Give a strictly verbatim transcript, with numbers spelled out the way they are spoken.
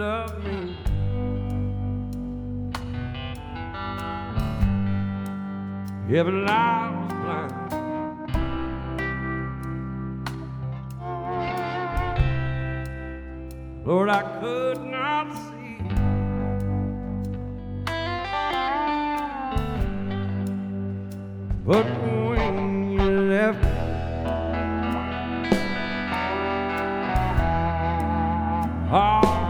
love me. Heaven, I was blind. Lord, I could not see. But